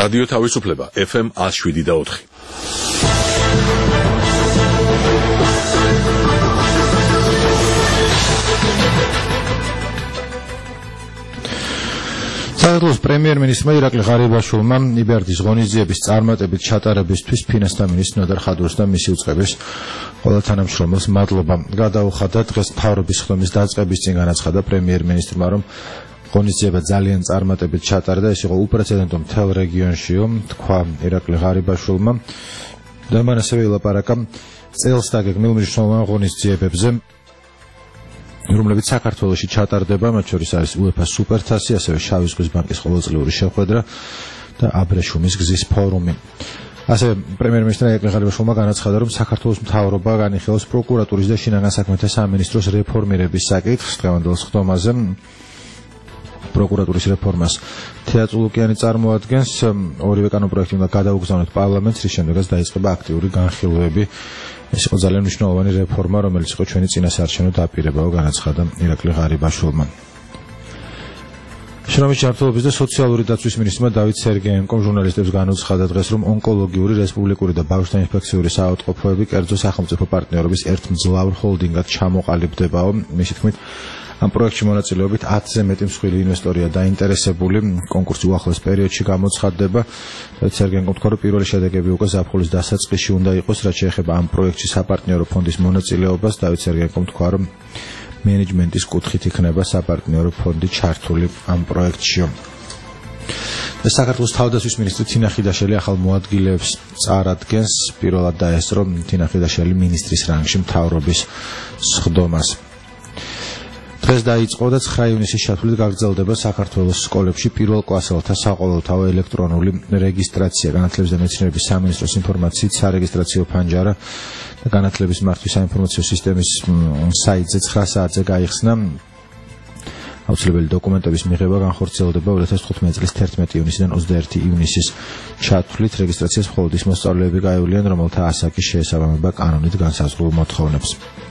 რადიო თავისუფლება FM 107.4. საქართველოს პრემიერ-მინისტრმა ირაკლი ღარიბაშვილმა იბერდის ღონისძიების წარმატებით ჩატარებისთვის ფინანსთა მინისტრ ნოდარ ხადურს და მისი უწყების ყველა თანამშრომელს მადლობა გადაუხადა. დღეს მთავრობის ხდომის დაწყების წინ განაცხადა პრემიერ-მინისტრმა, რომ ღონისძიება ძალიან წარმატებით ჩატარდა, ეს იყო უპრეცედენტო მთელ რეგიონშიო, თქვა ირაკლი ღარიბაშვილმა და მან ასევე ილაპარაკა წელს დაგეგმილ მნიშვნელოვან ღონისძიებებზე, რომლებიც საქართველოში ჩატარდება, მათ შორის არის UEFA სუპერთასი, ასევე შავი ზღვის ბანკის ყოველწლიური შეხვედრა და აბრეშუმის გზის ფორუმი. ასევე პრემიერ-მინისტრმა ირაკლი ღარიბაშვილმა განაცხადა, რომ საქართველოს მთავრობა განიხილავს პროკურატურის და შინაგან საქმეთა სამინისტროს რეფორმირების საკითხს. დღევანდელ ხდომაზე პროკურატურის რეფორმას თეატრულუკიანი წარმოადგენს. ორივე კანონპროექტი უნდა გადაუგზავნოთ პარლამენტს, რის შემდეგაც დაიწყება აქტიური განხილვები. ეს იყო ძალიან მნიშვნელოვანი რეფორმა, რომელიც იყო ჩვენი წინასაარჩევნო დაპირებაო, განაცხადა ირაკლი ღარიბაშვილმა. შრომის ჯანმრთელობის და სოციალური დაცვის მინისტრმა დავით სერგეენკომ ჟურნალისტებს განუცხადა დღეს, რომ ონკოლოგიური, რესპუბლიკური და ბავშვთა ინფექციური საავადმყოფოები კერძო სახელმწიფო პარტნიორობის ერთ მძლავრ ჰოლდინგად ჩამოყალიბდებაო. მისი თქმით, ამ პროექტში მონაწილეობით 10-ზე მეტი მსხვილი ინვესტორია დაინტერესებული. კონკურსი უახლოეს პერიოდში გამოცხადდება. სერგეენკომ თქვა, რომ პირველი შედეგები უკვე ზაფხულის დასაწყისში უნდა იყოს, რაც შეეხება ამ პროექტში საპარტნიორო ფონდის მონაწილეობას. დავით სერგეენკომ თქვა, რომ მენეჯმენტის კუთხით იქნება საპარტნიორო ფონდი ჩართული ამ პროექტში. საქართველოს თავდაცვის მინისტრი თინა ხიდაშელი ახალ მოადგილეებს წარადგენს. პირველად დაესწრო თინა ხიდაშელი მინისტრის რანგში მთავრობის სხდომას. დღეს დაიწყო და 9 ივნისის ჩათვლით გაგრძელდება საქართველოს სკოლებში პირველ კლასელთა საყოველთაო ელექტრონული რეგისტრაცია. განათლების და მეცნიერების სამინისტროს ინფორმაციით სარეგისტრაციო ფანჯარა და განათლების მართვის საინფორმაციო სისტემის საიტზე 9 საათზე გაიხსნა. აუცილებელი დოკუმენტების მიღება განხორციელდება 2015 წლის 11 ივნისიდან 21 ივნისის ჩათვლით. რეგისტრაციას მხოლოდ ის მოსწავლეები გაევლიან, რომელთა ასაკი შეესაბამება კანონით განსაზღვრულ მოთხოვნებს.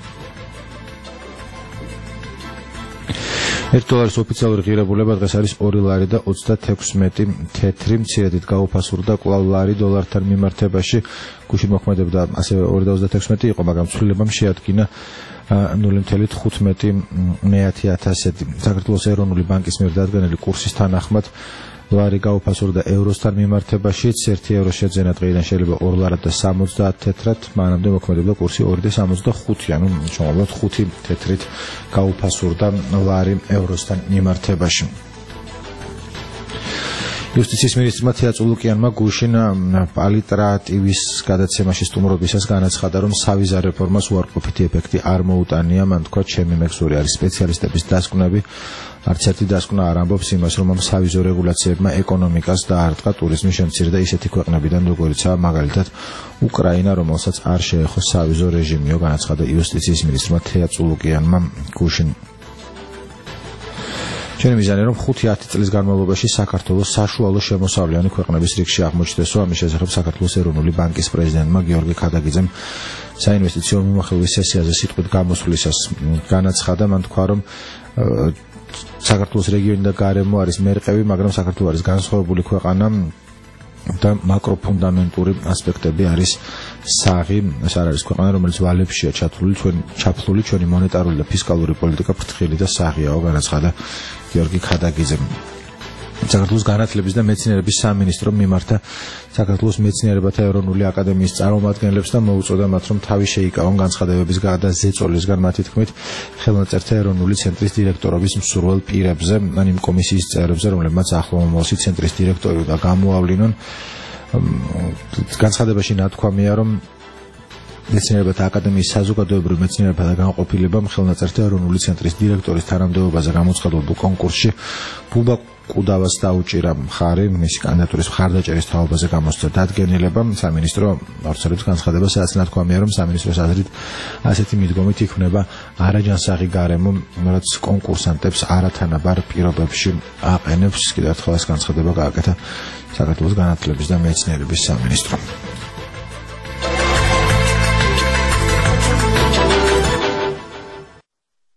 $1 ოფიციალური ღირებულება დღეს არის 2 ლარი და 36 თეთრი. მცირედით გაუფასურდა კვლავ ლარი დოლართან მიმართებაში. გუშინ მოქმედებდა ასევე 2.36 იყო, მაგრამ ცვლილებამ შეადგინა 0.15. საქართველოს ეროვნული ბანკის მიერ დადგენილი კურსის თანახმად ლარი გაუფასურდა ევროსთან მიმართებაშიც. 1 ევრო შეძენა დღეიდან შეიძლება 2 ლარად და 70 თეთრად. მანამდე მოქმედებდა კურსი 2.65, ანუ შევამბობთ 5 თეთრით გაუფასურდა ლარი ევროსთან მიმართებაში. იუსტიციის მინისტრმა თეატრულუკიანმა გუშინ პალიტრატივის გადაცემაში სტუმრობისას განაცხადა, რომ სავიზა რეფორმას უარყოფითი ეფექტი არ მოუტანია. მან თქვა, ჩემი მეგზური არის სპეციალისტების დასკვნები. არც ერთი დასკვნა არ ამბობს იმას, რომ ამ სავიზო რეგულაციებმა ეკონომიკას დაარტყა, ტურიზმი შემცირდა ისეთი ქვეყნებიდან, როგორიცაა მაგალითად უკრაინა, რომელსაც არ შეეხო სავიზო რეჟიმიო, განაცხადა იუსტიციის მინისტრმა თეატრულუკიანმა გუშინ. ჩვენი მიზანი, რომ 5-10 წლის განმავლობაში საქართველოს საშუალო შემოსავლიანი ქვეყნების რიგში აღმოჩნდესო. ამის შესახებ საქართველოს ეროვნული ბანკის პრეზიდენტმა გიორგი ქადაგიძემ საინვესტიციო მიმოხილვის სესიაზე სიტყვით გამოსვლისას განაცხადა. მან თქვა, რომ საქართველოს რეგიონი და გარემო არის მერყევი, მაგრამ საქართველო არის განსხვავებული ქვეყანა და მაკროფუნდამენტური ასპექტები არის საღი. ეს არ არის ქვეყანა, რომელიც ვალებშია ჩაფლული, ჩვენი მონეტარული და ფისკალური პოლიტიკა ფრთხილი და საღიაო, განაცხადა გიორგი ქადაგიძემ. საქართველოს განათლების და მეცნიერების სამინისტრომ მიმართა საქართველოს მეცნიერებათა ეროვნული აკადემიის წარმომადგენლებს და მოუწოდა მათ, რომ თავი შეიკავონ განცხადებების გადაზეწოლისგან. მათი თქმით, ხელნაწერთა ეროვნული ცენტრის დირექტორობის მსურველ პირებზე, ან იმ კომისიის წევრებზე, რომლებმაც ახლო მომავალში ცენტრის დირექტორი და გამოავლინონ. განცხადებაში ნათქვამია, რომ მეცნიერებათა აკადემიის საზოგადოებრივ მეცნიერებათა განყოფილებამ ხელნაწერთა ეროვნული ცენტრის დირექტორის თანამდებობაზე გამოცხადებულ კონკურსში ბუბა კუდავას დაუჭირა მხარი. მისი კანდიდატურის მხარდაჭერის თაობაზე გამოსცა დადგენილება. სამინისტრო აუცილებლად განცხადება, სადაც ნათქვამია, რომ სამინისტროს აზრით ასეთი მიდგომით იქნება არაჯანსაღი გარემო, რაც კონკურსანტებს არათანაბარ პირობებში აყენებს. კიდევ ერთხელ ეს განცხადება გააკეთა საქართველოს განათლების და მეცნიერების სამინისტრომ.